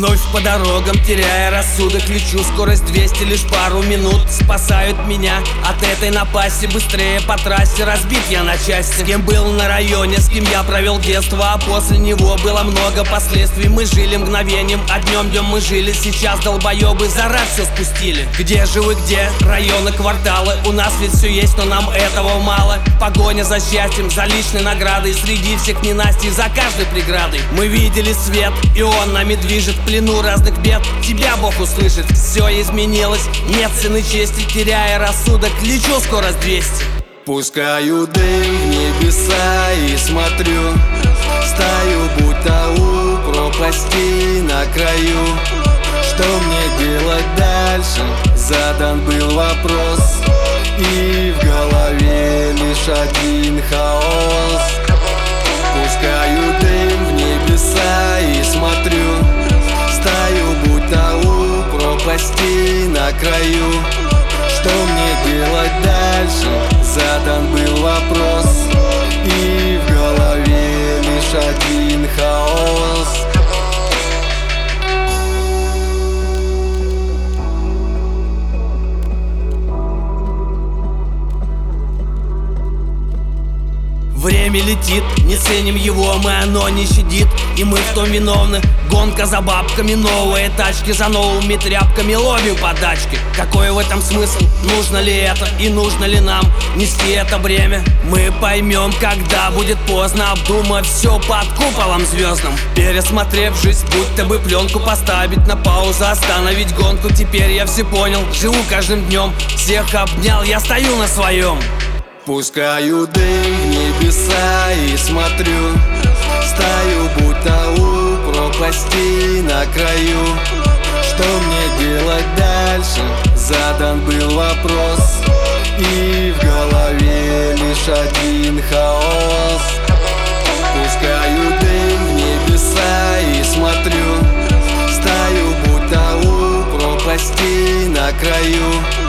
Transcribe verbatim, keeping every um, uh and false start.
Вновь по дорогам, теряя рассудок, лечу, скорость двести, лишь пару минут спасают меня от этой напасти. Быстрее по трассе, разбит я на части. С кем был на районе, с кем я провел детство, а после него было много последствий. Мы жили мгновением, а днем днем мы жили. Сейчас долбоебы за раз все спустили. Где же вы, где? Районы, кварталы. У нас ведь все есть, но нам этого мало. Погоня за счастьем, за личной наградой. Среди всех ненастий, за каждой преградой. Мы видели свет, и он нами движет. В плену разных бед тебя Бог услышит. Все изменилось, нет цены чести. Теряя рассудок, лечу, скорость двести. Пускаю дым в небеса и смотрю. Стою, будто у пропасти на краю. Что мне делать дальше? Задан был вопрос, и в голове лишь один хаос. Пускаю дым в небеса и смотрю. Стою, будто у пропасти на краю. Что мне делать дальше? Задан был вопрос, и в голове лишь один хаос. Время летит, не ценим его, мы, оно не щадит, и мы в том виновны. Гонка за бабками, новые тачки, за новыми тряпками ловим подачки. Какой в этом смысл? Нужно ли это и нужно ли нам нести это бремя? Мы поймем, когда будет поздно, обдумав все под куполом звездным. Пересмотрев жизнь, будто бы пленку поставить на паузу, остановить гонку. Теперь я все понял, живу каждым днем, всех обнял, я стою на своем. Пускаю дым в небеса и смотрю. Стою, будто у пропасти на краю. Что мне делать дальше? Задан был вопрос, и в голове лишь один хаос. Пускаю дым в небеса и смотрю. Стою, будто у пропасти на краю.